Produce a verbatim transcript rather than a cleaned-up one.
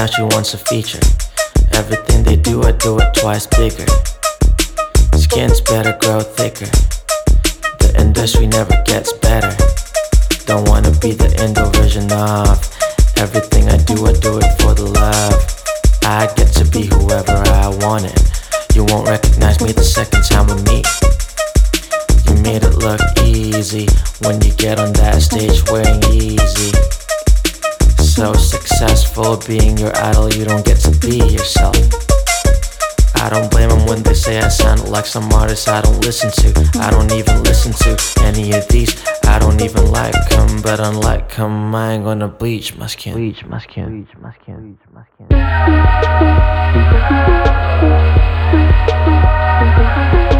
now she wants a feature. Everything they do, I do it twice bigger. Skin's better, grow thicker. The industry never gets better. Don't wanna be the Indo version of everything I do, I do it for the love. I get to be whoever I want it. You won't recognize me the second time we meet. You made it look easy when you get on that stage wearing Yeezy. So successful being your idol, you don't get to be yourself. I don't blame them when they say I sound like some artists I don't listen to. I don't even listen to any of these. I don't even like them, but unlike them, I ain't gonna bleach my skin. Bleach my skin. Bleach my skin. Bleach my skin.